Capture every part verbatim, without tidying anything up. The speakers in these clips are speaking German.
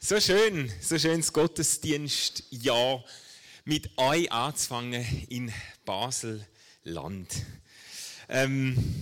So schön, so schönes Gottesdienstjahr mit euch anzufangen in Basel-Land. Ähm,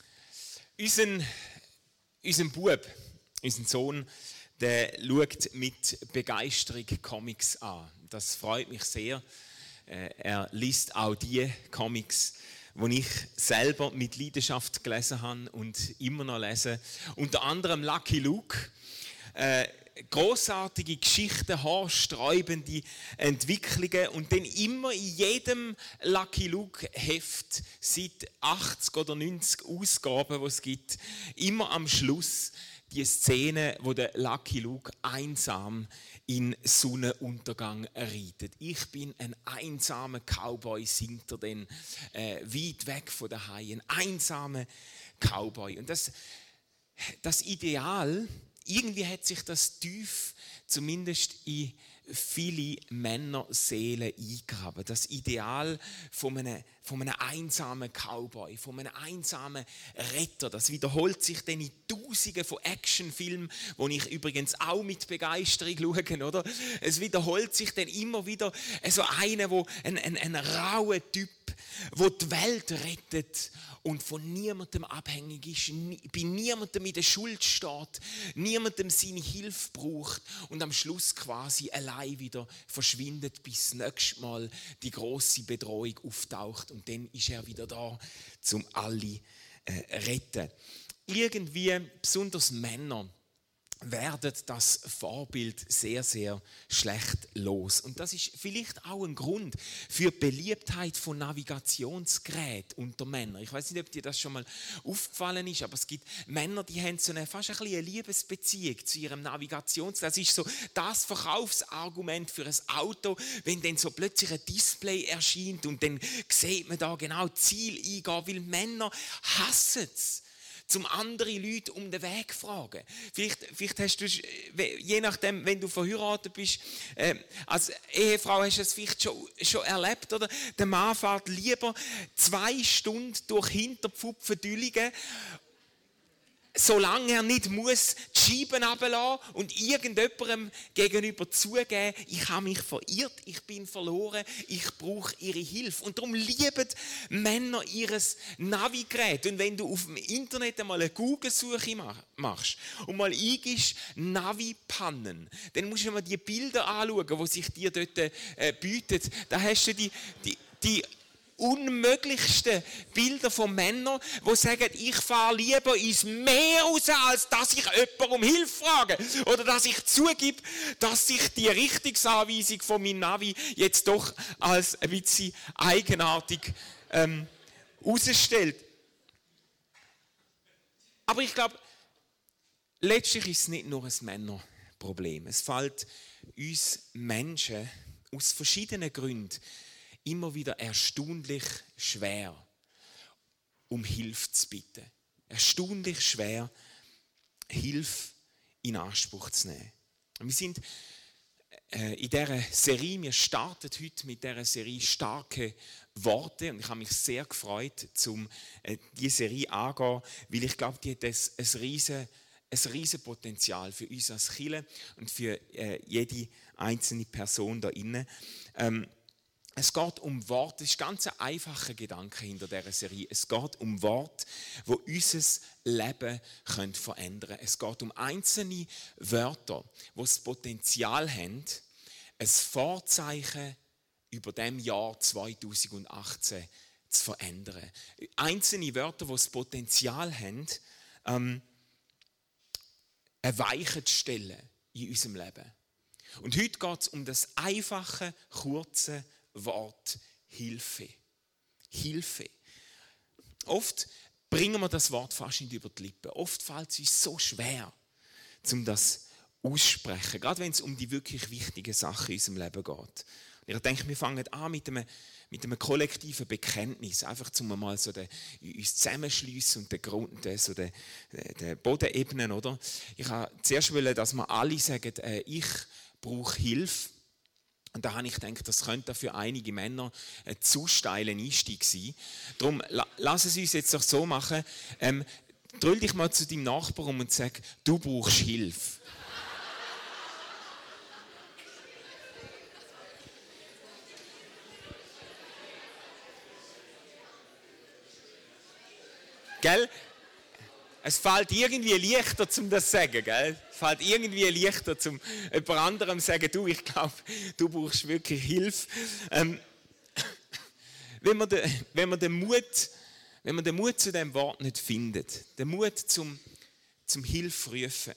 unseren, unseren Bub, unseren Sohn, der schaut mit Begeisterung Comics an. Das freut mich sehr. Äh, er liest auch die Comics, die ich selber mit Leidenschaft gelesen habe und immer noch lese. Unter anderem Lucky Luke. Äh, großartige Geschichten, haarsträubende Entwicklungen und dann immer in jedem Lucky Luke Heft seit achtzig oder neunzig Ausgaben, die es gibt, immer am Schluss die Szene, wo der Lucky Luke einsam in Sonnenuntergang reitet. Ich bin ein einsamer Cowboy, singt er dann äh, weit weg von daheim, ein einsamer Cowboy. Und das, das Ideal, irgendwie hat sich das tief, zumindest in viele Männerseelen eingegraben. Das Ideal von einem, von einem einsamen Cowboy, von einem einsamen Retter, das wiederholt sich dann in Tausenden von Actionfilmen, wo ich übrigens auch mit Begeisterung schaue, oder? Es wiederholt sich dann immer wieder so einer, wo ein, ein, ein rauer Typ, der die Welt rettet und von niemandem abhängig ist, bei niemandem in der Schuld steht, niemandem seine Hilfe braucht und am Schluss quasi allein wieder verschwindet, bis das nächste Mal die grosse Bedrohung auftaucht und dann ist er wieder da, um alle äh, retten. Irgendwie, besonders Männer, werden das Vorbild sehr, sehr schlecht los. Und das ist vielleicht auch ein Grund für die Beliebtheit von Navigationsgeräten unter Männern. Ich weiß nicht, ob dir das schon mal aufgefallen ist, aber es gibt Männer, die haben so eine, fast ein bisschen eine Liebesbeziehung zu ihrem Navigationsgerät. Das ist so das Verkaufsargument für ein Auto, wenn dann so plötzlich ein Display erscheint und dann sieht man da genau Ziel eingehen, weil Männer hassen es, zum andere Leute um den Weg fragen. Vielleicht, vielleicht hast du, je nachdem, wenn du verheiratet bist, äh, als Ehefrau hast du es vielleicht schon, schon erlebt, oder? Der Mann fährt lieber zwei Stunden durch Hinterpfupfen Dülligen, solange er nicht muss die Scheiben runterlassen und irgendjemandem gegenüber zugeben, ich habe mich verirrt, ich bin verloren, ich brauche ihre Hilfe. Und darum lieben Männer ihres Navigerät. Und wenn du auf dem Internet einmal eine Google-Suche machst und mal eingibst Navi-Pannen, dann musst du mal die Bilder anschauen, die sich dir dort äh, bieten. Da hast du die, die, die unmöglichsten Bilder von Männern, die sagen, ich fahre lieber ins Meer raus, als dass ich jemanden um Hilfe frage. Oder dass ich zugebe, dass sich die Richtungsanweisung von meinem Navi jetzt doch als ein bisschen eigenartig ähm, herausstellt. Aber ich glaube, letztlich ist es nicht nur ein Männerproblem. Es fällt uns Menschen aus verschiedenen Gründen immer wieder erstaunlich schwer, um Hilfe zu bitten. Erstaunlich schwer, Hilfe in Anspruch zu nehmen. Wir sind äh, in dieser Serie, wir starten heute mit dieser Serie «Starke Worte» und ich habe mich sehr gefreut, um äh, diese Serie anzugehen, weil ich glaube, die hat ein, ein riesen ein riesen Potenzial für uns als Kirche und für äh, jede einzelne Person da innen. Ähm, Es geht um Worte, das ist ganz ein einfacher Gedanke hinter dieser Serie. Es geht um Worte, die unser Leben verändern können. Es geht um einzelne Wörter, die das Potenzial haben, ein Vorzeichen über dem Jahr zweitausendachtzehn zu verändern. Einzelne Wörter, die das Potenzial haben, ähm, eine Weiche zu stellen in unserem Leben. Und heute geht es um das einfache, kurze Wort Hilfe. Hilfe. Oft bringen wir das Wort fast nicht über die Lippen. Oft fällt es uns so schwer, um das aussprechen, gerade wenn es um die wirklich wichtigen Sachen in unserem Leben geht. Und ich denke, wir fangen an mit einem, mit einem kollektiven Bekenntnis, einfach um mal so den, uns zusammenschliessen und den Grund, so den, den Boden ebnen, oder? Ich wollte zuerst wollen, dass wir alle sagen, äh, ich brauche Hilfe. Und da habe ich gedacht, das könnte für einige Männer ein zu steiler Einstieg sein. Darum lass es uns jetzt doch so machen. Ähm, drüll dich mal zu deinem Nachbarn um und sag, du brauchst Hilfe. Gell? Es fällt irgendwie leichter, um das zu sagen, gell? Es fällt irgendwie leichter, um jemand anderem zu sagen, du, ich glaube, du brauchst wirklich Hilfe. Ähm, wenn, man den, wenn, man den Mut, wenn man den Mut zu diesem Wort nicht findet, den Mut zum, zum Hilfe rufen,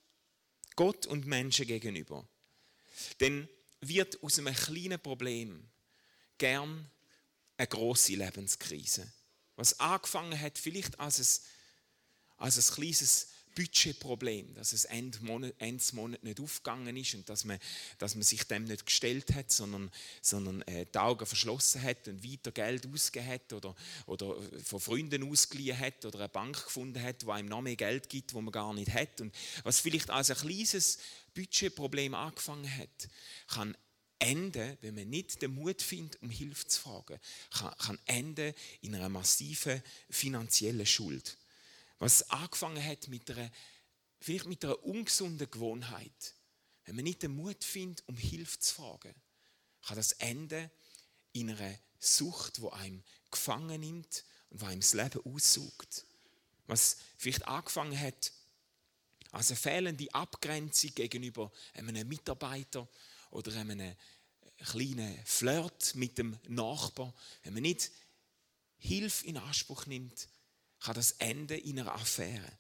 Gott und Menschen gegenüber, dann wird aus einem kleinen Problem gern eine grosse Lebenskrise. Was angefangen hat, vielleicht als ein als ein kleines Budgetproblem, dass es Ende Monat, Ende Monat nicht aufgegangen ist und dass man, dass man sich dem nicht gestellt hat, sondern, sondern äh, die Augen verschlossen hat und weiter Geld ausgegeben hat oder, oder von Freunden ausgeliehen hat oder eine Bank gefunden hat, die einem noch mehr Geld gibt, wo man gar nicht hat. Und was vielleicht als ein kleines Budgetproblem angefangen hat, kann enden, wenn man nicht den Mut findet, um Hilfe zu fragen, kann, kann enden in einer massiven finanziellen Schuld. Was angefangen hat mit einer, vielleicht mit einer ungesunden Gewohnheit. Wenn man nicht den Mut findet, um Hilfe zu fragen, kann das enden in einer Sucht, die einem gefangen nimmt und die einem das Leben aussaugt. Was vielleicht angefangen hat als eine fehlende Abgrenzung gegenüber einem Mitarbeiter oder einem kleinen Flirt mit dem Nachbar. Wenn man nicht Hilfe in Anspruch nimmt, kann das enden in einer Affäre.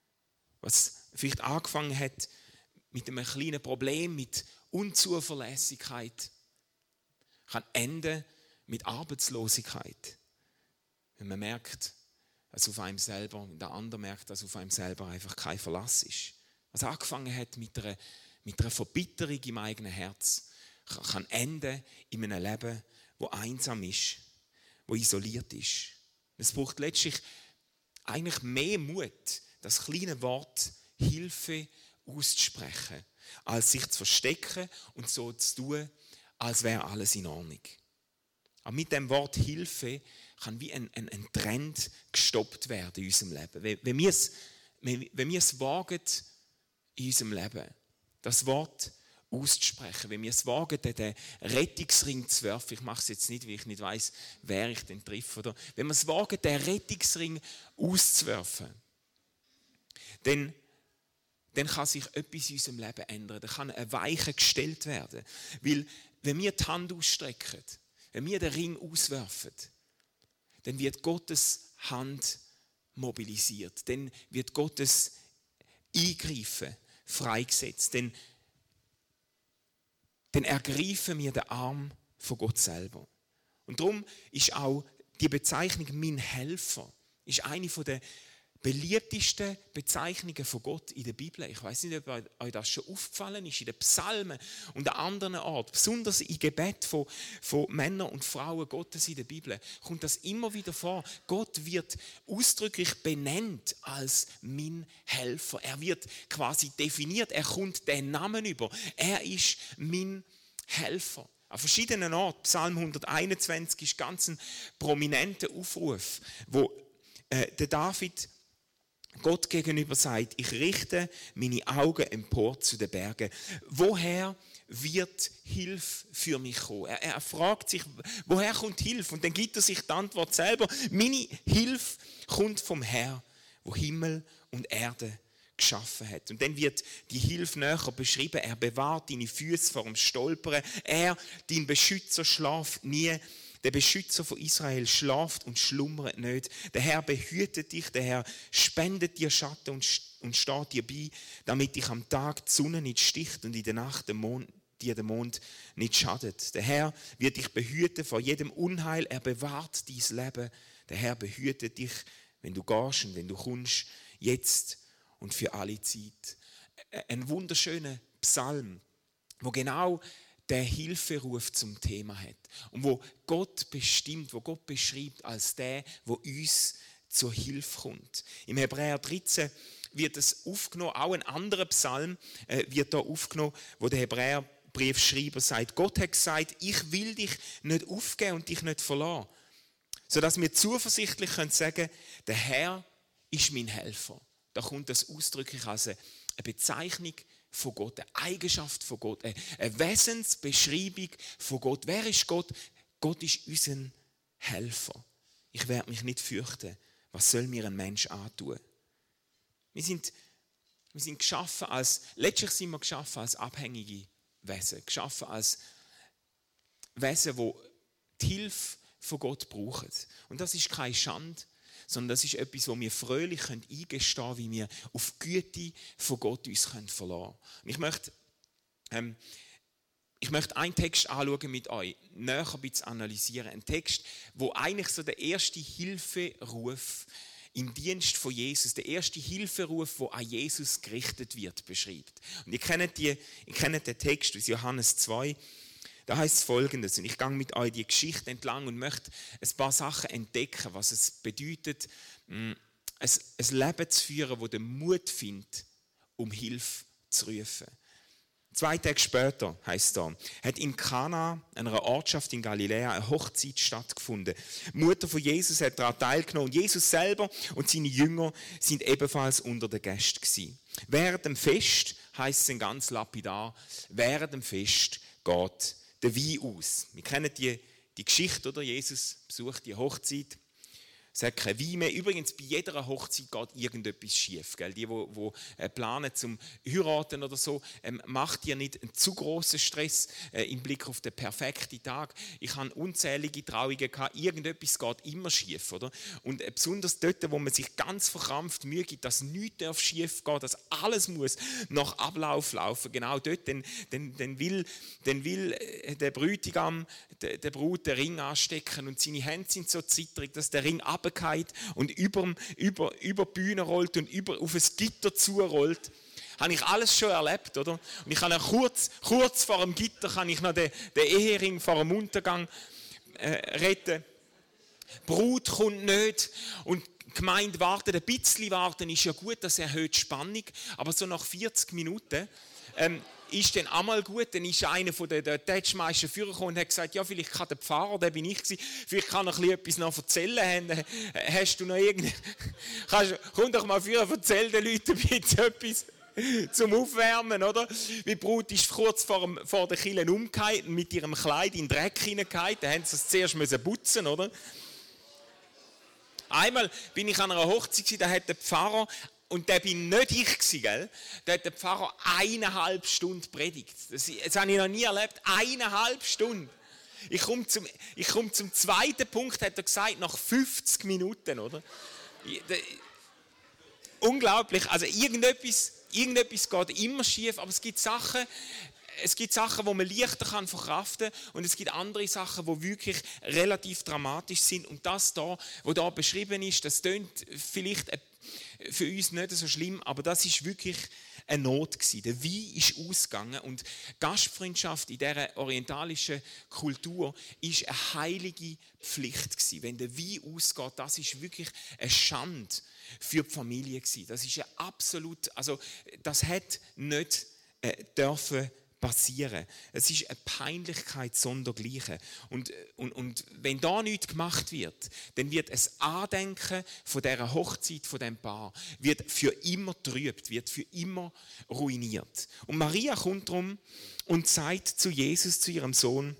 Was vielleicht angefangen hat mit einem kleinen Problem, mit Unzuverlässigkeit, kann enden mit Arbeitslosigkeit. Wenn man merkt, dass auf einem selber, und der andere merkt, dass auf einem selber einfach kein Verlass ist. Was angefangen hat mit einer, mit einer Verbitterung im eigenen Herz, kann enden in einem Leben, wo einsam ist, wo isoliert ist. Es braucht letztlich eigentlich mehr Mut, das kleine Wort Hilfe auszusprechen, als sich zu verstecken und so zu tun, als wäre alles in Ordnung. Aber mit dem Wort Hilfe kann wie ein, ein, ein Trend gestoppt werden in unserem Leben. Wenn, wenn wir es, wenn wir es wagen, in unserem Leben, das Wort auszusprechen, wenn wir es wagen, den Rettungsring zu werfen, ich mache es jetzt nicht, weil ich nicht weiss, wer ich denn treffe, oder? Wenn wir es wagen, den Rettungsring auszuwerfen, dann, dann kann sich etwas in unserem Leben ändern, dann kann ein Weichen gestellt werden. Weil, wenn wir die Hand ausstrecken, wenn wir den Ring auswerfen, dann wird Gottes Hand mobilisiert, dann wird Gottes Eingreifen freigesetzt, dann dann ergreifen wir den Arm von Gott selber. Und darum ist auch die Bezeichnung «mein Helfer» ist eine der beliebtesten Bezeichnungen von Gott in der Bibel. Ich weiß nicht, ob euch das schon aufgefallen ist, in den Psalmen und an anderen Orten, besonders im Gebet von, von Männern und Frauen Gottes in der Bibel, kommt das immer wieder vor. Gott wird ausdrücklich benannt als «mein Helfer». Er wird quasi definiert, er kommt den Namen über. Er ist «mein Helfer». An verschiedenen Orten, Psalm hunderteinundzwanzig ist ganz ein prominenter Aufruf, wo äh, der David Gott gegenüber sagt, ich richte meine Augen empor zu den Bergen. Woher wird Hilfe für mich kommen? Er, er fragt sich, woher kommt Hilfe? Und dann gibt er sich die Antwort selber. Meine Hilfe kommt vom Herrn, wo Himmel und Erde geschaffen hat. Und dann wird die Hilfe näher beschrieben. Er bewahrt deine Füße vor dem Stolpern. Er, dein Beschützer, schlaft nie. Der Beschützer von Israel schlaft und schlummert nicht. Der Herr behütet dich, der Herr spendet dir Schatten und, und steht dir bei, damit dich am Tag die Sonne nicht sticht und in der Nacht der Mond, dir der Mond nicht schadet. Der Herr wird dich behüten vor jedem Unheil, er bewahrt dein Leben. Der Herr behütet dich, wenn du gehst und wenn du kommst, jetzt und für alle Zeit. Ein wunderschöner Psalm, wo genau der Hilferuf zum Thema hat und wo Gott bestimmt, wo Gott beschreibt als der, wo uns zur Hilfe kommt. Im Hebräer dreizehn wird es aufgenommen, auch ein anderer Psalm äh, wird da aufgenommen, wo der Hebräerbriefschreiber sagt, Gott hat gesagt, ich will dich nicht aufgeben und dich nicht verlassen, sodass wir zuversichtlich können sagen, der Herr ist mein Helfer. Da kommt das ausdrücklich als eine Bezeichnung von Gott, eine Eigenschaft von Gott, eine Wesensbeschreibung von Gott. Wer ist Gott? Gott ist unser Helfer. Ich werde mich nicht fürchten, Was soll mir ein Mensch antun? Wir sind, wir sind geschaffen als, letztlich sind wir geschaffen als abhängige Wesen, geschaffen als Wesen, die die Hilfe von Gott brauchen. Und das ist keine Schande, sondern das ist etwas, wo wir fröhlich eingestehen können, wie wir auf die Güte von Gott uns verlassen können. Ich möchte, ähm, ich möchte einen Text anschauen mit euch, näher ein bisschen analysieren. Ein Text, wo eigentlich so der erste Hilferuf im Dienst von Jesus, der erste Hilferuf, der an Jesus gerichtet wird, beschreibt. Und ihr kennt, die, ihr kennt den Text aus Johannes zwei. Da heißt es Folgendes, und ich gehe mit euch die Geschichte entlang und möchte ein paar Sachen entdecken, was es bedeutet, ein, ein Leben zu führen, das den Mut findet, um Hilfe zu rufen. Zwei Tage später, heisst es da, hat in Kana, einer Ortschaft in Galiläa, eine Hochzeit stattgefunden. Die Mutter von Jesus hat daran teilgenommen und Jesus selber und seine Jünger sind ebenfalls unter den Gästen gewesen. Während dem Fest, heisst es ganz lapidar, während dem Fest geht der Wein aus. Wir kennen die, die Geschichte, oder? Jesus besucht die Hochzeit. Es hat kein Wein mehr. Übrigens, bei jeder Hochzeit geht irgendetwas schief. Gell? Die, die, die planen zum Heiraten oder so, ähm, macht ihr nicht einen zu grossen Stress äh, im Blick auf den perfekten Tag. Ich habe unzählige Trauungen gehabt. Irgendetwas geht immer schief. Oder? Und äh, besonders dort, wo man sich ganz verkrampft Mühe gibt, dass nichts schief gehen, dass alles muss nach Ablauf laufen. Genau dort, dann, dann, dann will, dann will äh, der Bräutigam der, der Brut den Ring anstecken und seine Hände sind so zitterig, dass der Ring ab und über, über, über die Bühne rollt und über, auf ein Gitter zurollt. Habe ich alles schon erlebt, oder? Und ich kann kurz, kurz vor dem Gitter kann ich noch den, den Ehering vor dem Untergang äh, retten. Die Brut kommt nicht und die Gemeinde wartet, ein bisschen warten ist ja gut, das erhöht die Spannung, aber so nach vierzig Minuten ähm, ist dann einmal gut, dann ist einer von den Tätschmeistern vorgekommen und hat gesagt, ja, vielleicht kann der Pfarrer, der bin ich gewesen, vielleicht kann er etwas noch erzählen. Hast du noch irgendein... Komm doch mal vor, erzähl den Leuten ein bisschen etwas zum Aufwärmen, oder? Die Brut ist kurz vor, dem, vor der Kirche umgekehrt, mit ihrem Kleid in den Dreck hineingekehrt, da haben sie es zuerst putzen, oder? Einmal bin ich an einer Hochzeit, da hat der Pfarrer, und der bin nicht ich gewesen, gell? Da hat der Pfarrer eineinhalb Stunden predigt. Das, das habe ich noch nie erlebt. Eineinhalb Stunden. Ich komme zum, ich komme zum zweiten Punkt, hat er gesagt, nach fünfzig Minuten, oder? Unglaublich. Also irgendetwas, irgendetwas geht immer schief, aber es gibt Sachen, es gibt Sachen, die man leichter kann verkraften kann und es gibt andere Sachen, die wirklich relativ dramatisch sind. Und das da, was da beschrieben ist, das klingt vielleicht für uns nicht so schlimm, aber das ist wirklich eine Not gewesen. Der Wein ist ausgegangen und Gastfreundschaft in dieser orientalischen Kultur ist eine heilige Pflicht gewesen. Wenn der Wein ausgeht, das ist wirklich eine Schande für die Familie gewesen. Das ist eine absolut, also das hat nicht äh, dürfen passieren. Es ist eine Peinlichkeit sondergleichen. Und, und, und wenn da nichts gemacht wird, dann wird ein Andenken von dieser Hochzeit, von diesem Paar, wird für immer trübt, wird für immer ruiniert. Und Maria kommt drum und sagt zu Jesus, zu ihrem Sohn,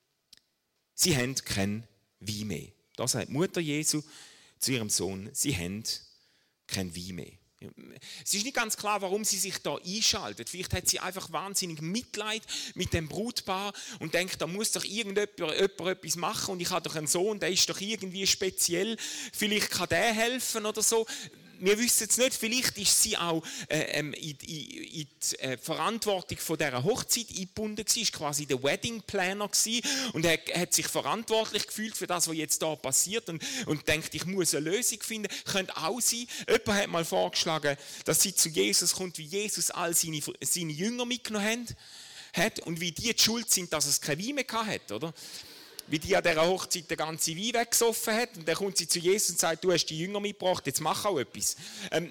sie haben kein Wein mehr. Da sagt Mutter Jesu zu ihrem Sohn, sie haben kein Wein mehr. Es ist nicht ganz klar, warum sie sich da einschaltet. Vielleicht hat sie einfach wahnsinnig Mitleid mit dem Brutpaar und denkt, da muss doch irgendjemand etwas machen und ich habe doch einen Sohn, der ist doch irgendwie speziell, vielleicht kann der helfen oder so. Wir wissen es nicht, vielleicht ist sie auch äh, in, in, in die äh, Verantwortung von dieser Hochzeit eingebunden gewesen, ist quasi der Wedding Planner gewesen und er hat sich verantwortlich gefühlt für das, was jetzt da passiert und, und denkt, ich muss eine Lösung finden. Könnte auch sein. Jemand hat mal vorgeschlagen, dass sie zu Jesus kommt, wie Jesus all seine, seine Jünger mitgenommen hat und wie die die schuld sind, dass es kein Wein mehr hat, oder? Wie die an dieser Hochzeit den ganzen Wein weggesoffen hat. Und dann kommt sie zu Jesus und sagt, du hast die Jünger mitgebracht, jetzt mach auch etwas. Ähm,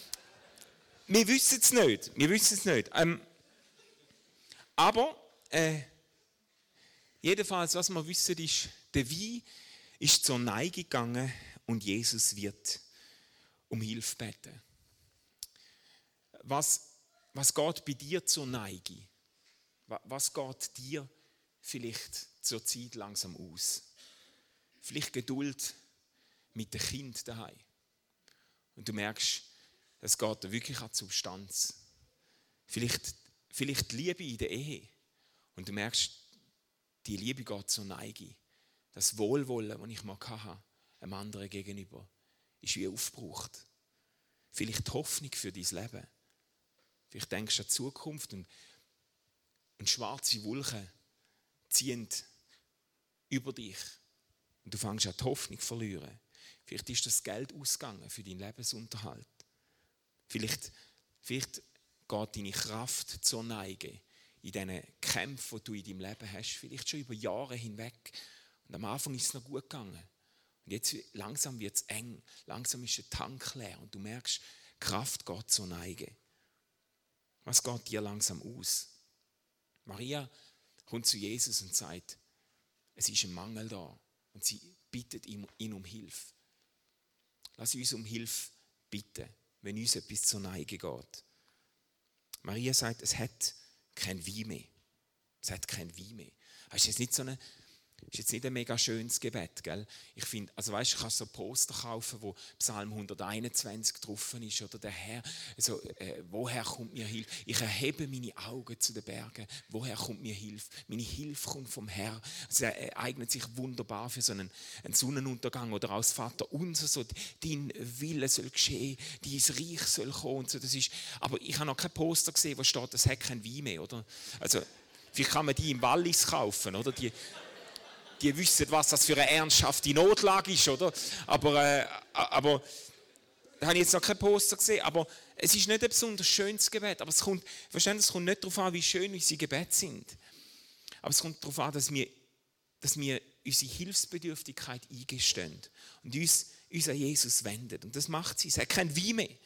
wir wissen es nicht. Wir wissen es nicht. Ähm, aber äh, jedenfalls, was wir wissen, ist, der Wein ist zur Neige gegangen und Jesus wird um Hilfe beten. Was, was geht bei dir zur Neige? Was geht dir vielleicht zur Zeit langsam aus? Vielleicht Geduld mit dem Kind daheim. Und du merkst, es geht da wirklich an die Substanz. Vielleicht, vielleicht die Liebe in der Ehe. Und du merkst, die Liebe geht zur Neige. Das Wohlwollen, das ich mal hatte, einem anderen gegenüber, ist wie aufgebraucht. Vielleicht die Hoffnung für dein Leben. Vielleicht denkst du an die Zukunft und, und schwarze Wolken ziehen über dich. Und du fängst an die Hoffnung zu verlieren. Vielleicht ist das Geld ausgegangen für deinen Lebensunterhalt. Vielleicht, vielleicht geht deine Kraft zur Neige in diesen Kämpfen, die du in deinem Leben hast. Vielleicht schon über Jahre hinweg. Und am Anfang ist es noch gut gegangen. Und jetzt langsam wird es eng. Langsam ist der Tank leer. Und du merkst, die Kraft geht zur Neige. Was geht dir langsam aus? Maria kommt zu Jesus und sagt, es ist ein Mangel da. Und sie bittet ihn um Hilfe. Lass uns um Hilfe bitten, wenn uns etwas zur Neige geht. Maria sagt, es hat kein Wein mehr. Es hat kein Wein mehr. Das ist jetzt nicht so eine, ist jetzt nicht ein mega schönes Gebet, gell? Ich finde, also weißt, du kannst so Poster kaufen, wo Psalm hunderteinundzwanzig drauf ist, oder der Herr, also, äh, woher kommt mir Hilfe? Ich erhebe meine Augen zu den Bergen, woher kommt mir Hilfe? Meine Hilfe kommt vom Herrn. Also, er äh, eignet sich wunderbar für so einen, einen Sonnenuntergang oder als Vater unser, so, dein Wille soll geschehen, dein Reich soll kommen und so, das ist, aber ich habe noch kein Poster gesehen, wo steht, es hat kein Wein mehr, oder? Also, vielleicht kann man die im Wallis kaufen, oder? Die, Die wissen, was das für eine ernsthafte Notlage ist, oder? Aber, äh, aber da habe ich jetzt noch kein Poster gesehen. Aber es ist nicht ein besonders schönes Gebet. Aber es kommt, verstehst, es kommt nicht darauf an, wie schön unsere Gebete sind. Aber es kommt darauf an, dass wir, dass wir unsere Hilfsbedürftigkeit eingestehen und uns, uns an Jesus wenden. Und das macht sie. Es hat kein Wie mehr.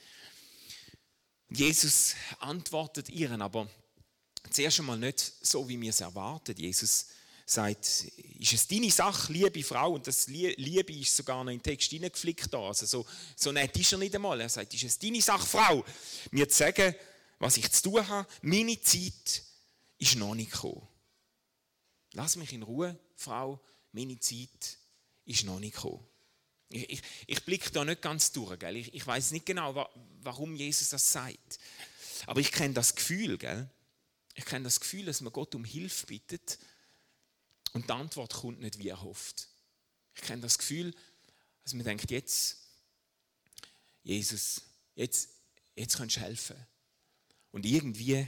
Und Jesus antwortet ihren, aber zuerst einmal nicht so, wie wir es erwarten. Jesus sagt, ist es deine Sache, liebe Frau, und das Liebe ist sogar noch in den Text hineingeflickt da, also so, so nett ist er nicht einmal. Er sagt, ist es deine Sache, Frau, mir zu sagen, was ich zu tun habe, meine Zeit ist noch nicht gekommen. Lass mich in Ruhe, Frau, meine Zeit ist noch nicht gekommen. Ich, ich, ich blicke da nicht ganz durch, gell? Ich, ich weiß nicht genau, wa, warum Jesus das sagt, aber ich kenne das Gefühl, gell? Ich kenne das Gefühl, dass man Gott um Hilfe bittet, und die Antwort kommt nicht, wie er hofft. Ich kenne das Gefühl, dass man denkt, jetzt, Jesus, jetzt, jetzt kannst du helfen. Und irgendwie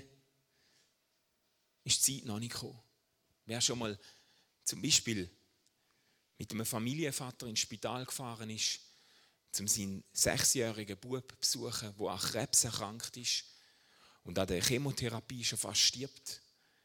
ist die Zeit noch nicht gekommen. Wer schon mal zum Beispiel mit einem Familienvater ins Spital gefahren ist, um seinen sechsjährigen Bub zu besuchen, der an Krebs erkrankt ist und an der Chemotherapie schon fast stirbt.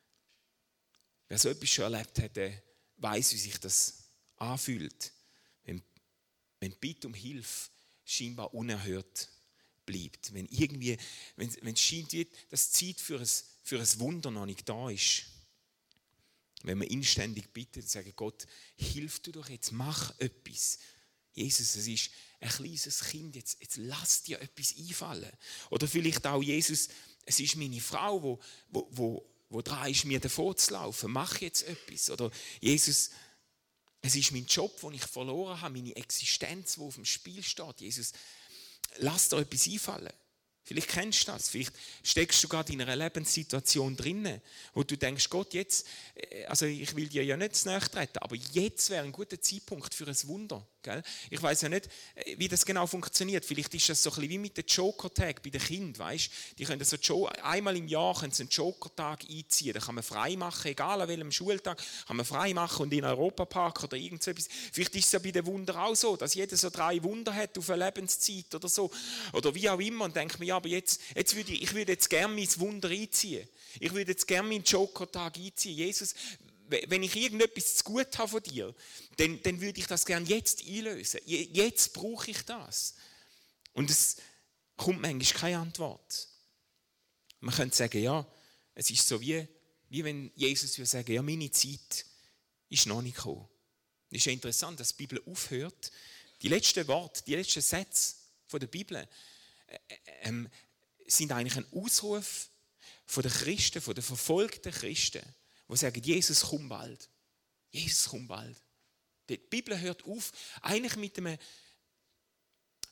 Wer so etwas schon erlebt hat, der weiss, wie sich das anfühlt, wenn, wenn die Bitte um Hilfe scheinbar unerhört bleibt. Wenn irgendwie, wenn, wenn es scheint, dass die Zeit für ein, für ein Wunder noch nicht da ist. Wenn man inständig bittet und sagt, Gott, hilf du doch jetzt, mach etwas. Jesus, es ist ein kleines Kind, jetzt, jetzt lass dir etwas einfallen. Oder vielleicht auch, Jesus, es ist meine Frau, wo, wo, wo wo dran ist, mir davon zu laufen. Mach jetzt etwas. Oder Jesus, es ist mein Job, den ich verloren habe, meine Existenz, die auf dem Spiel steht. Jesus, lass dir etwas einfallen. Vielleicht kennst du das. Vielleicht steckst du gerade in einer Lebenssituation drinnen, wo du denkst, Gott, jetzt, also ich will dir ja nicht zu nahe treten, aber jetzt wäre ein guter Zeitpunkt für ein Wunder. Gell? Ich weiß ja nicht, wie das genau funktioniert. Vielleicht ist das so ein bisschen wie mit dem Joker-Tag bei den Kindern. Weißt? Die können so jo- einmal im Jahr können sie einen Joker-Tag einziehen. Da kann man frei machen, egal an welchem Schultag, kann man frei machen und in einen Europapark oder irgend so etwas. Vielleicht ist es ja bei den Wundern auch so, dass jeder so drei Wunder hat auf eine Lebenszeit oder so. Oder wie auch immer. Und denkt mir, ja, aber jetzt, jetzt würde ich, ich würde jetzt gerne mein Wunder einziehen. Ich würde jetzt gerne meinen Joker-Tag einziehen. Jesus, wenn ich irgendetwas zu gut habe von dir, dann, dann würde ich das gerne jetzt einlösen. Jetzt brauche ich das. Und es kommt manchmal keine Antwort. Man könnte sagen, ja, es ist so wie, wie wenn Jesus würde sagen, ja, meine Zeit ist noch nicht gekommen. Es ist ja interessant, dass die Bibel aufhört. Die letzten Worte, die letzten Sätze von der Bibel äh, äh, sind eigentlich ein Ausruf von den Christen, von den verfolgten Christen, die sagen, Jesus, komm bald. Jesus, komm bald. Die Bibel hört auf, eigentlich mit einem,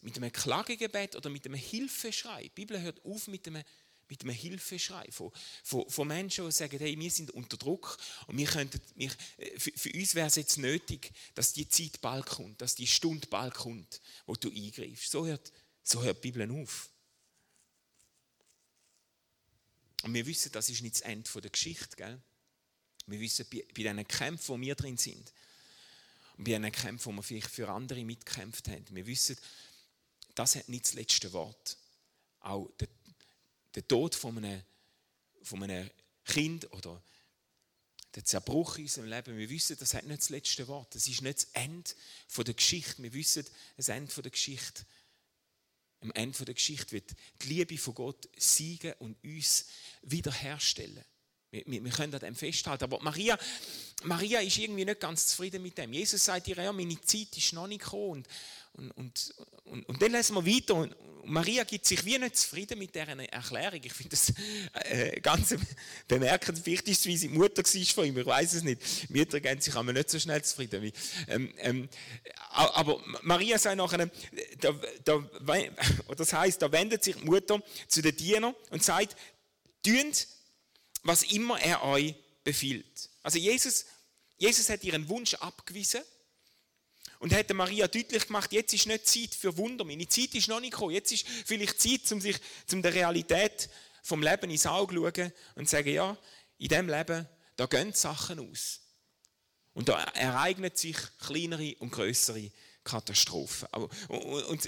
mit einem Klagegebet oder mit einem Hilfeschrei. Die Bibel hört auf mit einem, mit einem Hilfeschrei von, von, von Menschen, die sagen, hey, wir sind unter Druck und wir könnten, wir, für, für uns wäre es jetzt nötig, dass die Zeit bald kommt, dass die Stunde bald kommt, wo du eingreifst. So hört, so hört die Bibel auf. Und wir wissen, das ist nicht das Ende der Geschichte. Gell? Wir wissen, bei, bei diesen Kämpfen, wo wir drin sind, und bei diesen Kämpfen, wo wir vielleicht für andere mitgekämpft haben, wir wissen, das hat nicht das letzte Wort. Auch der, der Tod von einem, von einem Kind oder der Zerbruch in unserem Leben, wir wissen, das hat nicht das letzte Wort. Das ist nicht das Ende der Geschichte. Wir wissen, das Ende der Geschichte, am Ende der Geschichte wird die Liebe von Gott siegen und uns wiederherstellen. Wir, wir, wir können an dem festhalten. Aber Maria, Maria ist irgendwie nicht ganz zufrieden mit dem. Jesus sagt ihr, ja, meine Zeit ist noch nicht gekommen. Und, und, und, und dann lesen wir weiter. Und Maria gibt sich wie nicht zufrieden mit dieser Erklärung. Ich finde das äh, ganz bemerkenswert. Vielleicht ist es, wie sie die Mutter war von ihm. Ich weiß es nicht. Mütter geben sich aber nicht so schnell zufrieden. Wie, ähm, ähm, aber Maria sagt nachher, da, da, das heisst, da wendet sich die Mutter zu den Dienern und sagt, tut, was immer er euch befiehlt. Also Jesus, Jesus hat ihren Wunsch abgewiesen und hat Maria deutlich gemacht, jetzt ist nicht Zeit für Wunder, meine Zeit ist noch nicht gekommen, jetzt ist vielleicht Zeit, um sich um der Realität vom Leben ins Auge zu schauen und zu sagen, ja, in diesem Leben, da gehen Sachen aus. Und da ereignen sich kleinere und größere Katastrophen. Und, und, und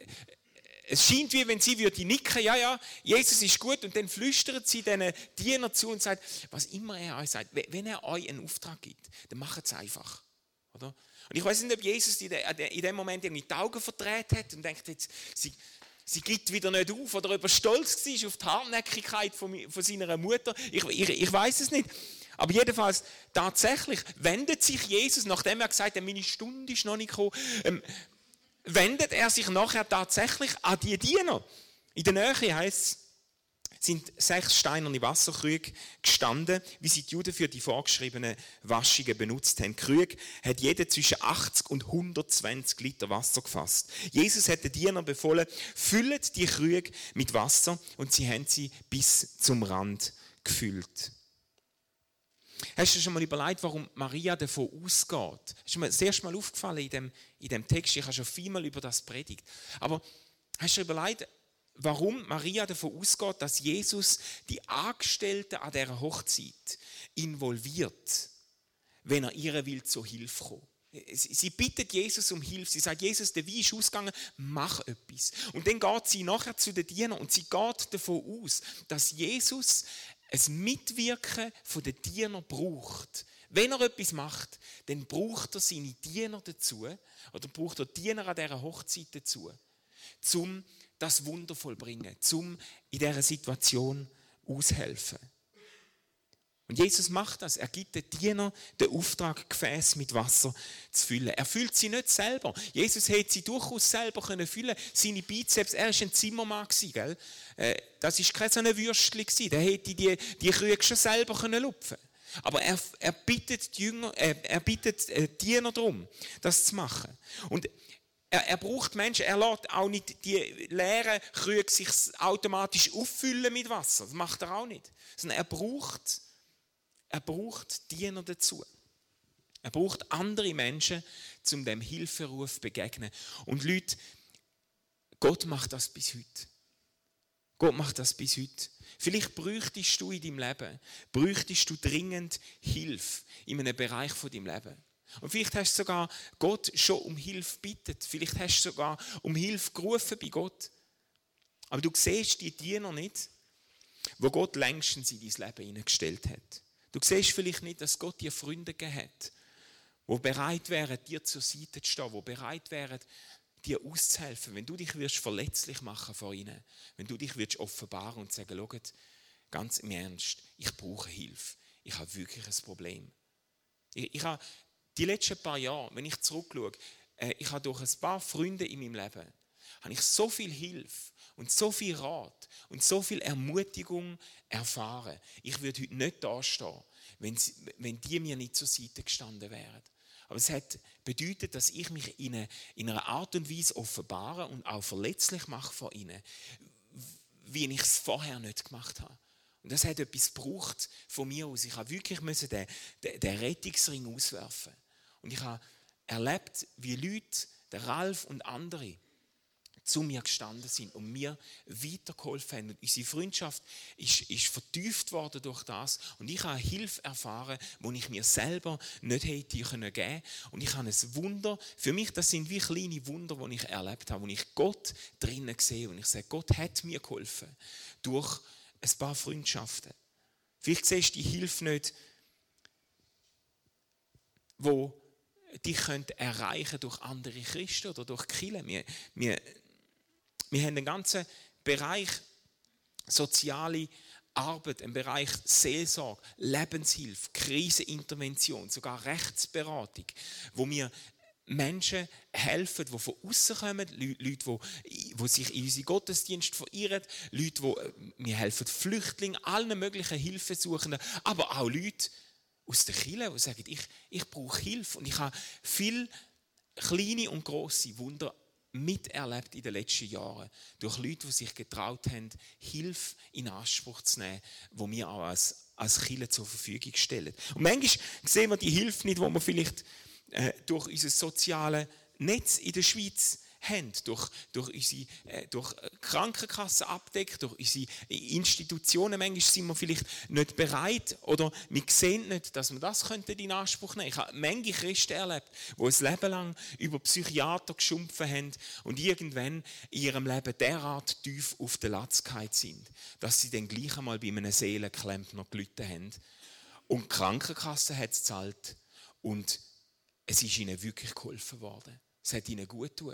es scheint wie, wenn sie würde nicken, ja, ja, Jesus ist gut, und dann flüstert sie diesen Diener zu und sagt, was immer er euch sagt, wenn er euch einen Auftrag gibt, dann macht es einfach. Oder? Und ich weiß nicht, ob Jesus in dem Moment irgendwie die Augen verdreht hat und denkt, jetzt, sie, sie gibt wieder nicht auf, oder ob er stolz war auf die Hartnäckigkeit von, von seiner Mutter. Ich, ich, ich weiß es nicht. Aber jedenfalls, tatsächlich wendet sich Jesus, nachdem er gesagt hat, meine Stunde ist noch nicht gekommen, ähm, wendet er sich nachher tatsächlich an die Diener. In der Nähe heisst es, sind sechs steinerne Wasserkrüge gestanden, wie sie die Juden für die vorgeschriebenen Waschungen benutzt haben. Krüge hat jeder zwischen achtzig und hundertzwanzig Liter Wasser gefasst. Jesus hat den Dienern befohlen, füllt die Krüge mit Wasser, und sie haben sie bis zum Rand gefüllt. Hast du schon mal überlegt, warum Maria davon ausgeht? Ist mir das erste Mal aufgefallen in dem, in dem Text, ich habe schon vielmal über das predigt. Aber hast du überlegt, warum Maria davon ausgeht, dass Jesus die Angestellten an dieser Hochzeit involviert, wenn er ihr will zur Hilfe kommen? Sie bittet Jesus um Hilfe. Sie sagt, Jesus, der Wein ist ausgegangen, mach etwas. Und dann geht sie nachher zu den Dienern und sie geht davon aus, dass Jesus ein Mitwirken von den Dienern braucht. Wenn er etwas macht, dann braucht er seine Diener dazu, oder braucht er Diener an dieser Hochzeit dazu, um das Wunder vollbringen, um in dieser Situation aushelfen. Und Jesus macht das. Er gibt den Dienern den Auftrag, Gefäß mit Wasser zu füllen. Er füllt sie nicht selber. Jesus hätte sie durchaus selber füllen können. Seine Bizeps, er war ein Zimmermann, gell? Das war kein so ein Würstchen. Der hätte die, die Krüge schon selber lupfen können. Aber er, er bittet die Jünger, er, er bittet die Diener darum, das zu machen. Und er, er braucht Menschen, er lässt auch nicht die leeren Krüge sich automatisch auffüllen mit Wasser. Das macht er auch nicht. Sondern er braucht Er braucht Diener dazu. Er braucht andere Menschen, um dem Hilferuf zu begegnen. Und Leute, Gott macht das bis heute. Gott macht das bis heute. Vielleicht bräuchtest du in deinem Leben, bräuchtest du dringend Hilfe in einem Bereich von deinem Leben. Und vielleicht hast du sogar Gott schon um Hilfe gebeten. Vielleicht hast du sogar um Hilfe gerufen bei Gott. Aber du siehst die Diener nicht, wo Gott längstens in dein Leben hineingestellt hat. Du siehst vielleicht nicht, dass Gott dir Freunde gegeben hat, die bereit wären, dir zur Seite zu stehen, die bereit wären, dir auszuhelfen, wenn du dich wirst verletzlich machen vor ihnen, wenn du dich wirst offenbaren und sagen, schaut, ganz im Ernst, ich brauche Hilfe, ich habe wirklich ein Problem. Ich, ich habe die letzten paar Jahre, wenn ich zurückschaue, äh, ich habe durch ein paar Freunde in meinem Leben, habe ich so viel Hilfe und so viel Rat und so viel Ermutigung erfahren. Ich würde heute nicht dastehen, wenn, sie, wenn die mir nicht zur Seite gestanden wären. Aber es hat bedeutet, dass ich mich in, eine, in einer Art und Weise offenbare und auch verletzlich mache vor ihnen, wie ich es vorher nicht gemacht habe. Und das hat etwas gebraucht von mir aus. Ich habe wirklich müssen den, den, den Rettungsring auswerfen. Und ich habe erlebt, wie Leute, der Ralf und andere, zu mir gestanden sind und mir weitergeholfen haben. Und unsere Freundschaft ist, ist vertieft worden durch das. Und ich habe Hilfe erfahren, die ich mir selber nicht hätte geben können. Und ich habe ein Wunder, für mich, das sind wie kleine Wunder, die ich erlebt habe, wo ich Gott drinnen sehe. Und ich sage, Gott hat mir geholfen durch ein paar Freundschaften. Vielleicht siehst du die Hilfe nicht, die dich erreichen durch andere Christen oder durch Kirchen. Wir, wir, wir haben einen ganzen Bereich soziale Arbeit, einen Bereich Seelsorge, Lebenshilfe, Krisenintervention, sogar Rechtsberatung, wo wir Menschen helfen, die von außen kommen, Leute, die, die sich in unseren Gottesdienst verirren, Leute, die, wir helfen Flüchtlingen, allen möglichen Hilfesuchenden, aber auch Leute aus der Kirche, die sagen, ich, ich brauche Hilfe. Und ich habe viele kleine und grosse Wunder miterlebt in den letzten Jahren durch Leute, die sich getraut haben, Hilfe in Anspruch zu nehmen, die wir auch als, als Kirche zur Verfügung stellen. Und manchmal sehen wir die Hilfe nicht, die wir vielleicht äh, durch unser soziales Netz in der Schweiz haben, durch, durch unsere äh, durch Krankenkassen abdeckt, durch unsere Institutionen. Manchmal sind wir vielleicht nicht bereit oder wir sehen nicht, dass wir das in Anspruch nehmen könnten. Ich habe manche Christen erlebt, die ein Leben lang über Psychiater geschumpfen haben und irgendwann in ihrem Leben derart tief auf der Latz gefallen sind, dass sie dann gleich einmal bei einem Seelenklempner gelitten haben. Und die Krankenkasse hat es gezahlt und es ist ihnen wirklich geholfen worden. Es hat ihnen gut getan.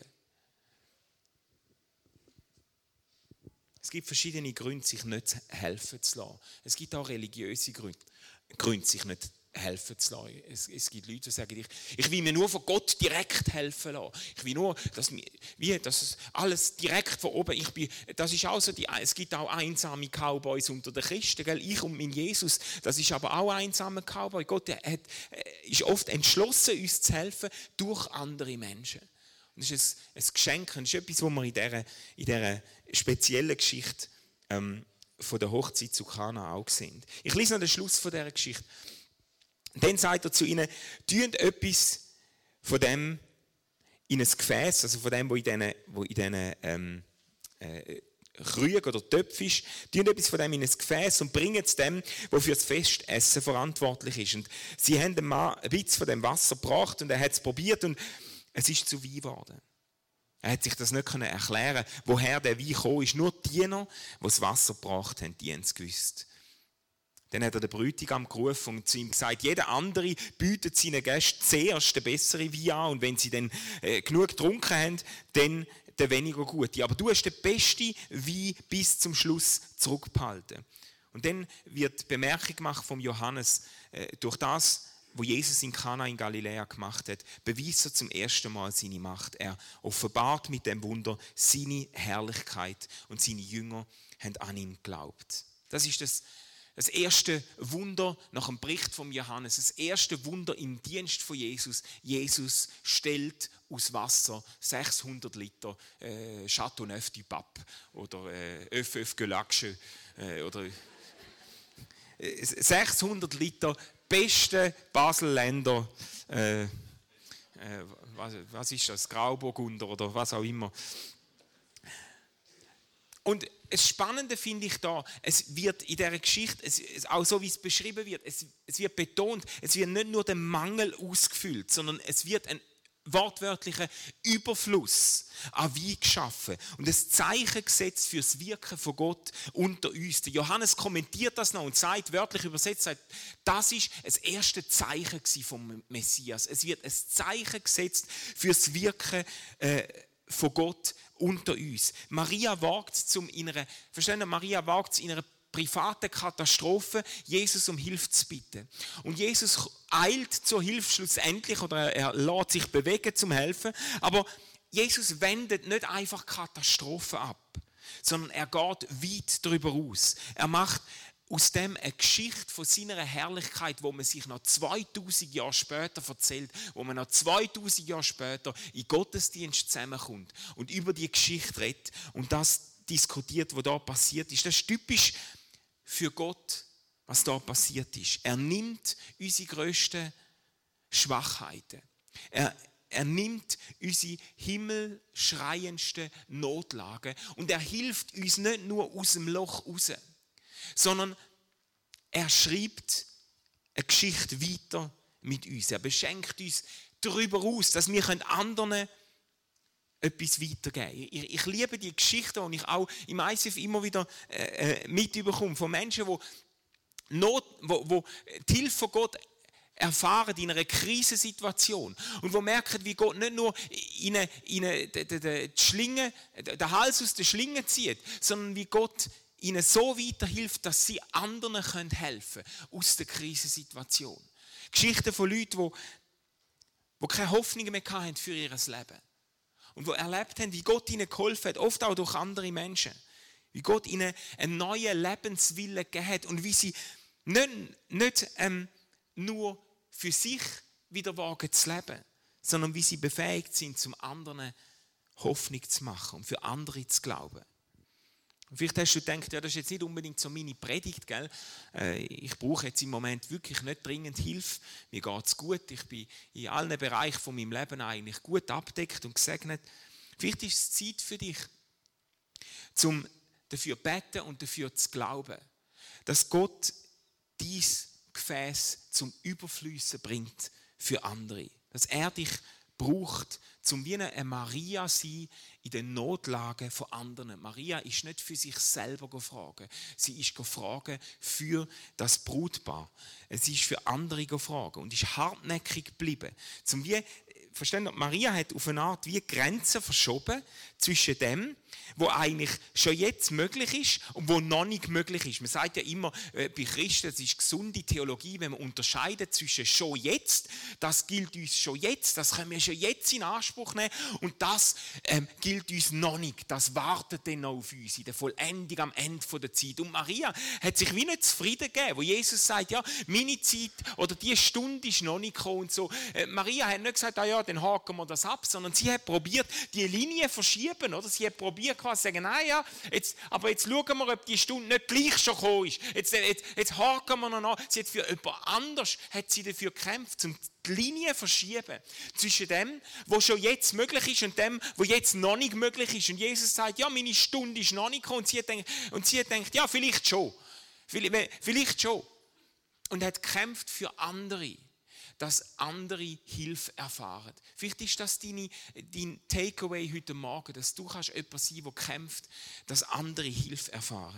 Es gibt verschiedene Gründe, sich nicht helfen zu lassen. Es gibt auch religiöse Gründe, Gründe sich nicht helfen zu lassen. Es, es gibt Leute, die sagen, ich, ich will mir nur von Gott direkt helfen lassen. Ich will nur, dass, wie, dass alles direkt von oben, ich bin, das ist auch so die, es gibt auch einsame Cowboys unter den Christen, gell? Ich und mein Jesus, das ist aber auch ein einsamer Cowboy. Gott hat, ist oft entschlossen, uns zu helfen durch andere Menschen. Und das ist ein, ein Geschenk, das ist etwas, was wir in dieser, in dieser speziellen Geschichte ähm, von der Hochzeit zu Kana auch sehen. Ich lese noch den Schluss von dieser Geschichte. Dann sagt er zu ihnen, tut etwas von dem in ein Gefäß, also von dem, was in diesen, wo in diesen ähm, äh, Krügen oder Töpfen ist, tut etwas von dem in ein Gefäß und bringt es dem, der für das Festessen verantwortlich ist. Und sie haben dem Mann ein bisschen von dem Wasser gebracht und er hat es probiert und es ist zu Wein geworden. Er hat sich das nicht erklären können, woher der Wein gekommen ist. Nur die Diener, die das Wasser gebracht haben, die haben es gewusst. Dann hat er den Bräutigam gerufen und zu ihm gesagt, jeder andere bietet seinen Gästen zuerst den besseren Wein an und wenn sie dann äh, genug getrunken haben, dann den weniger guten. Aber du hast den besten Wein bis zum Schluss zurückgehalten. Und dann wird die Bemerkung gemacht vom Johannes, äh, durch das, wo Jesus in Kana in Galiläa gemacht hat, beweist er zum ersten Mal seine Macht. Er offenbart mit dem Wunder seine Herrlichkeit und seine Jünger haben an ihn geglaubt. Das ist das, das erste Wunder nach dem Bericht von Johannes, das erste Wunder im Dienst von Jesus. Jesus stellt aus Wasser sechshundert Liter äh, Chateauneuf du Pape oder äh, Öff Öff Gelagsche äh, oder äh, sechshundert Liter beste Baselländer, äh, äh, was, was ist das, Grauburgunder oder was auch immer. Und das Spannende finde ich da, es wird in dieser Geschichte, es, es, auch so wie es beschrieben wird, es, es wird betont, es wird nicht nur der Mangel ausgefüllt, sondern es wird ein wortwörtlicher Überfluss an Wein geschaffen und ein Zeichen gesetzt für das Wirken von Gott unter uns. Der Johannes kommentiert das noch und sagt, wörtlich übersetzt, sagt, das ist das erste Zeichen vom Messias. Es wird ein Zeichen gesetzt für das Wirken äh, von Gott unter uns. Maria wagt es in einer, verstehen Sie, Maria wagt es in einer private Katastrophe, Jesus um Hilfe zu bitten. Und Jesus eilt zur Hilfe schlussendlich oder er lässt sich bewegen zum Helfen, aber Jesus wendet nicht einfach Katastrophen ab, sondern er geht weit darüber aus. Er macht aus dem eine Geschichte von seiner Herrlichkeit, wo man sich noch zweitausend Jahre später erzählt, wo man noch zweitausend Jahre später in Gottesdienst zusammenkommt und über die Geschichte redet und das diskutiert, was da passiert ist. Das ist typisch für Gott, was da passiert ist. Er nimmt unsere grössten Schwachheiten. Er, er nimmt unsere himmelschreiendsten Notlagen und er hilft uns nicht nur aus dem Loch raus, sondern er schreibt eine Geschichte weiter mit uns. Er beschenkt uns darüber aus, dass wir anderen etwas weitergeben können. Ich, ich liebe die Geschichten, die ich auch im I C F immer wieder äh, mitbekomme, von Menschen, die, Not, wo, wo die Hilfe von Gott erfahren in einer Krisensituation und wo merken, wie Gott nicht nur ihnen, ihnen die, die, die Schlinge, den Hals aus der Schlinge zieht, sondern wie Gott ihnen so weiterhilft, dass sie anderen helfen können aus der Krisensituation. Geschichten von Leuten, die, die keine Hoffnung mehr hatten für ihr Leben. Und die erlebt haben, wie Gott ihnen geholfen hat, oft auch durch andere Menschen. Wie Gott ihnen einen neuen Lebenswillen gegeben hat und wie sie nicht, nicht ähm, nur für sich wieder wagen zu leben, sondern wie sie befähigt sind, zum anderen Hoffnung zu machen und für andere zu glauben. Und vielleicht hast du gedacht, ja, das ist jetzt nicht unbedingt so meine Predigt, gell? Äh, ich brauche jetzt im Moment wirklich nicht dringend Hilfe, mir geht es gut, ich bin in allen Bereichen von meinem Leben eigentlich gut abgedeckt und gesegnet. Vielleicht ist es Zeit für dich, zum dafür zu beten und dafür zu glauben, dass Gott dies Gefäß zum Überfließen bringt für andere. Dass er dich braucht, um wie eine Maria zu sein in den Notlagen von anderen. Maria ist nicht für sich selber gefragt. Sie ist gefragt für das Brutpaar. Sie ist für andere gefragt und ist hartnäckig geblieben. Zum wie, verstehen Sie, Maria hat auf eine Art wie Grenzen verschoben zwischen dem, was eigentlich schon jetzt möglich ist und was noch nicht möglich ist. Man sagt ja immer äh, bei Christen, das ist gesunde Theologie, wenn man unterscheidet zwischen schon jetzt, das gilt uns schon jetzt, das können wir schon jetzt in Anspruch nehmen und das ähm, gilt uns noch nicht, das wartet dann noch auf uns in der Vollendung am Ende der Zeit. Und Maria hat sich wie nicht zufrieden gegeben, wo Jesus sagt, ja, meine Zeit oder die Stunde ist noch nicht gekommen und so. Äh, Maria hat nicht gesagt, ah ja, dann haken wir das ab, sondern sie hat probiert, die Linie zu verschieben, oder? Sie hat probiert, quasi sagen, nein, ja, jetzt, aber jetzt schauen wir, ob die Stunde nicht gleich schon gekommen ist. Jetzt, jetzt, jetzt haken wir noch nach. Sie hat für jemand anders hat sie dafür gekämpft, um die Linie zu verschieben zwischen dem, was schon jetzt möglich ist und dem, was jetzt noch nicht möglich ist. Und Jesus sagt, ja, meine Stunde ist noch nicht gekommen. Und sie hat gedacht, und sie hat gedacht ja, vielleicht schon. Vielleicht, vielleicht schon. Und hat gekämpft für andere, dass andere Hilfe erfahren. Vielleicht ist das deine, dein Takeaway heute Morgen, dass du kannst jemand sein, der kämpft, dass andere Hilfe erfahren.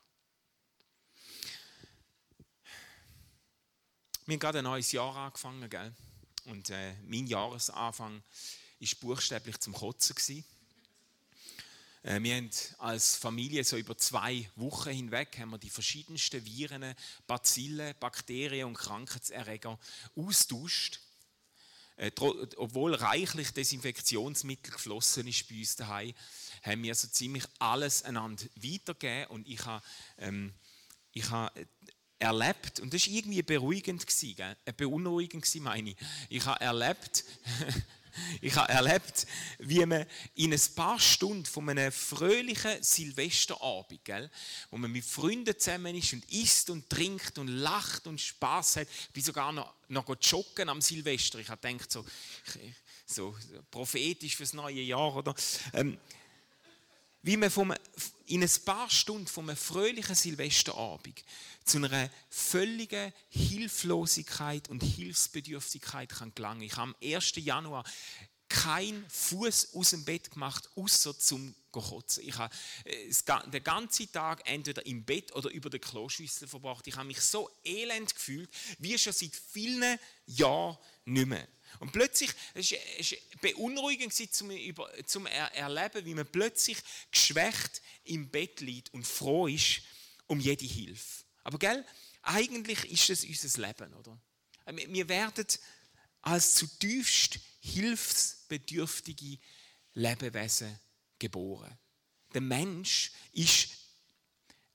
Wir haben gerade ein neues Jahr angefangen, gell? Und äh, mein Jahresanfang war buchstäblich zum Kotzen gewesen. Äh, wir haben als Familie so über zwei Wochen hinweg haben wir die verschiedensten Viren, Bazillen, Bakterien und Krankheitserreger austauscht. Äh, obwohl reichlich Desinfektionsmittel geflossen ist bei uns daheim, haben wir so ziemlich alles einander weitergegeben und ich habe ähm, ich habe erlebt, und das war irgendwie beruhigend, gell? Äh, beunruhigend gewesen, meine ich. Ich habe erlebt, ich habe erlebt, wie man in ein paar Stunden von einem fröhlichen Silvesterabend, gell, wo man mit Freunden zusammen ist und isst und trinkt und lacht und Spaß hat, ich bin sogar noch, noch joggen am Silvester. Ich habe gedacht, so, so prophetisch fürs neue Jahr, oder? Ähm, wie man vom, in ein paar Stunden von einem fröhlichen Silvesterabend zu einer völligen Hilflosigkeit und Hilfsbedürftigkeit kann gelangen. Ich habe am ersten Januar keinen Fuß aus dem Bett gemacht, außer zum kotzen. Ich habe den ganzen Tag entweder im Bett oder über den Kloschüssel verbracht. Ich habe mich so elend gefühlt, wie schon seit vielen Jahren nicht mehr. Und plötzlich, es war beunruhigend zum, zum Erleben, wie man plötzlich geschwächt im Bett liegt und froh ist um jede Hilfe. Aber gell, eigentlich ist das unser Leben, oder? Wir werden als zutiefst hilfsbedürftige Lebewesen geboren. Der Mensch ist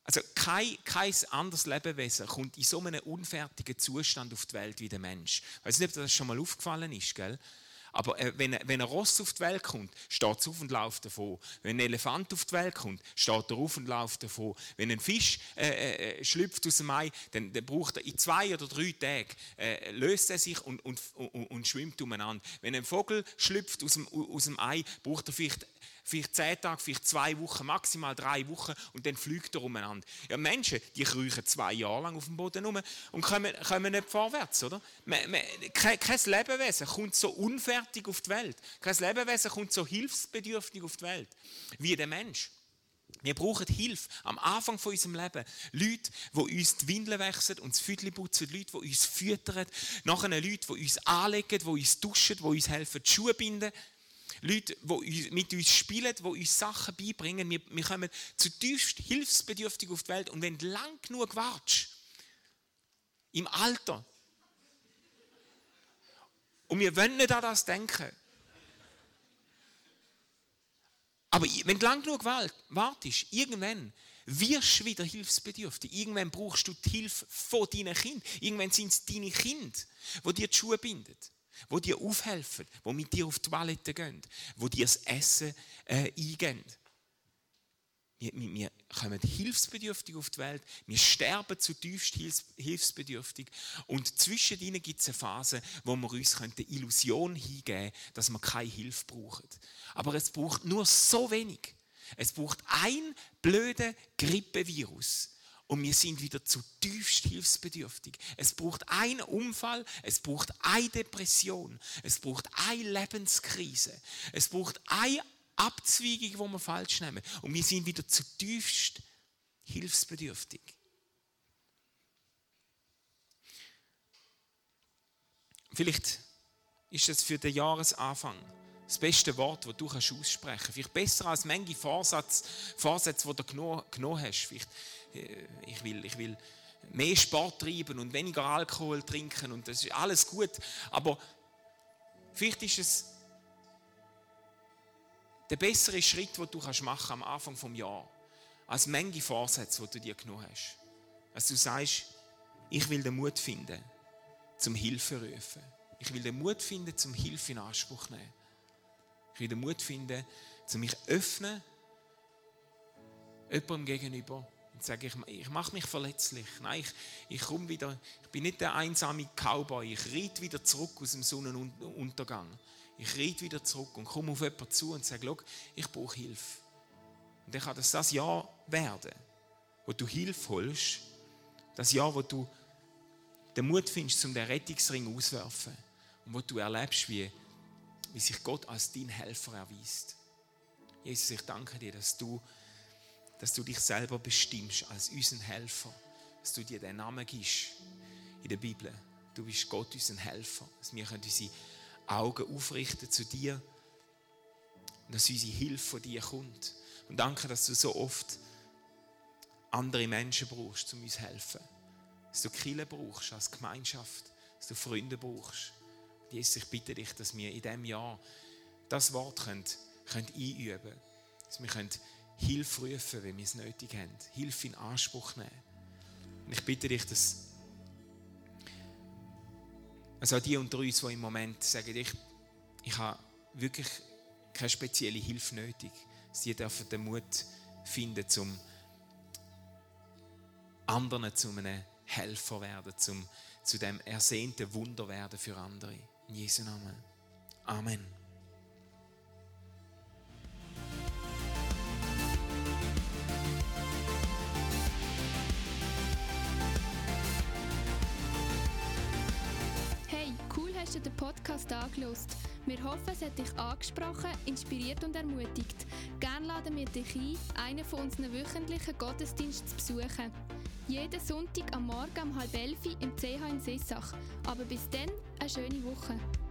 Also kein, kein anderes Lebewesen kommt in so einem unfertigen Zustand auf die Welt wie der Mensch. Ich weiß nicht, ob das schon mal aufgefallen ist, gell? Aber äh, wenn, wenn ein Ross auf die Welt kommt, steht es auf und läuft davon. Wenn ein Elefant auf die Welt kommt, steht er auf und läuft davon. Wenn ein Fisch äh, äh, schlüpft aus dem Ei, dann, dann braucht er in zwei oder drei Tagen, äh, löst er sich und, und, und, und schwimmt umeinander. Wenn ein Vogel schlüpft aus dem, aus dem Ei, braucht er vielleicht vielleicht zehn Tage, vielleicht zwei Wochen, maximal drei Wochen und dann fliegt er umeinander. Ja, Menschen, die kriechen zwei Jahre lang auf dem Boden rum und kommen, kommen nicht vorwärts, oder? Man, man, kein, kein Lebewesen kommt so unfertig auf die Welt. Kein Lebewesen kommt so hilfsbedürftig auf die Welt wie der Mensch. Wir brauchen Hilfe am Anfang von unserem Leben. Leute, die uns die Windeln wechseln und das Füdli putzen, Leute, die uns füttern, nachher Leute, die uns anlegen, die uns duschen, die uns helfen, die Schuhe binden. Leute, die mit uns spielen, die uns Sachen beibringen. Wir, wir kommen zutiefst hilfsbedürftig auf die Welt. Und wenn du lang genug wartest, im Alter, und wir wollen nicht an das denken, aber wenn du lang genug wartest, irgendwann wirst du wieder hilfsbedürftig. Irgendwann brauchst du die Hilfe von deinen Kindern. Irgendwann sind es deine Kinder, die dir die Schuhe binden, die dir aufhelfen, die mit dir auf die Toilette gehen, die dir das Essen äh, eingeben. Wir, wir, wir kommen hilfsbedürftig auf die Welt, wir sterben zutiefst hilfsbedürftig und zwischen ihnen gibt es eine Phase, wo wir uns die Illusion hingeben können, dass wir keine Hilfe brauchen. Aber es braucht nur so wenig. Es braucht ein blöden Grippevirus. Und wir sind wieder zutiefst hilfsbedürftig. Es braucht einen Unfall, es braucht eine Depression, es braucht eine Lebenskrise, es braucht eine Abzweigung, die wir falsch nehmen. Und wir sind wieder zutiefst hilfsbedürftig. Vielleicht ist das für den Jahresanfang das beste Wort, das du aussprechen kannst. Vielleicht besser als manche Vorsätze, Vorsätze die du genommen, genommen hast. Vielleicht, äh, ich, will, ich will mehr Sport treiben und weniger Alkohol trinken und das ist alles gut. Aber vielleicht ist es der bessere Schritt, den du machen kannst am Anfang des Jahres, als manche Vorsätze, die du dir genommen hast. Dass du sagst, ich will den Mut finden, zum Hilfe rufen. Ich will den Mut finden, zum Hilfe in Anspruch nehmen. Ich will den Mut finden, zu mich öffnen, jemandem gegenüber und sagen, ich, ich mache mich verletzlich. Nein, ich, ich komme wieder, ich bin nicht der einsame Cowboy, ich reite wieder zurück aus dem Sonnenuntergang. Ich reite wieder zurück und komme auf jemanden zu und sage, schau, ich brauche Hilfe. Und dann kann das das Jahr werden, wo du Hilfe holst, das Jahr, wo du den Mut findest, um den Rettungsring auszuwerfen und wo du erlebst, wie wie sich Gott als dein Helfer erweist. Jesus, ich danke dir, dass du, dass du dich selber bestimmst als unseren Helfer, dass du dir den Namen gibst in der Bibel. Du bist Gott, unser Helfer. Dass wir unsere Augen aufrichten zu dir und dass unsere Hilfe von dir kommt. Und danke, dass du so oft andere Menschen brauchst, um uns zu helfen. Dass du Kirche brauchst als Gemeinschaft, dass du Freunde brauchst. Jesus, ich bitte dich, dass wir in diesem Jahr das Wort können, können einüben können. Dass wir können Hilfe rufen, wenn wir es nötig haben. Hilfe in Anspruch nehmen. Und ich bitte dich, dass also die unter uns, die im Moment sagen, ich, ich habe wirklich keine spezielle Hilfe nötig, dass die dürfen den Mut finden, zum anderen zu einem Helfer werden, zum, zu dem ersehnten Wunder werden für andere. In Jesu Namen. Amen. Hey, cool hast du den Podcast angehört. Wir hoffen, es hat dich angesprochen, inspiriert und ermutigt. Gerne laden wir dich ein, einen von unseren wöchentlichen Gottesdiensten zu besuchen. Jeden Sonntag am Morgen um halb elf im C H in Sissach. Aber bis dann, eine schöne Woche.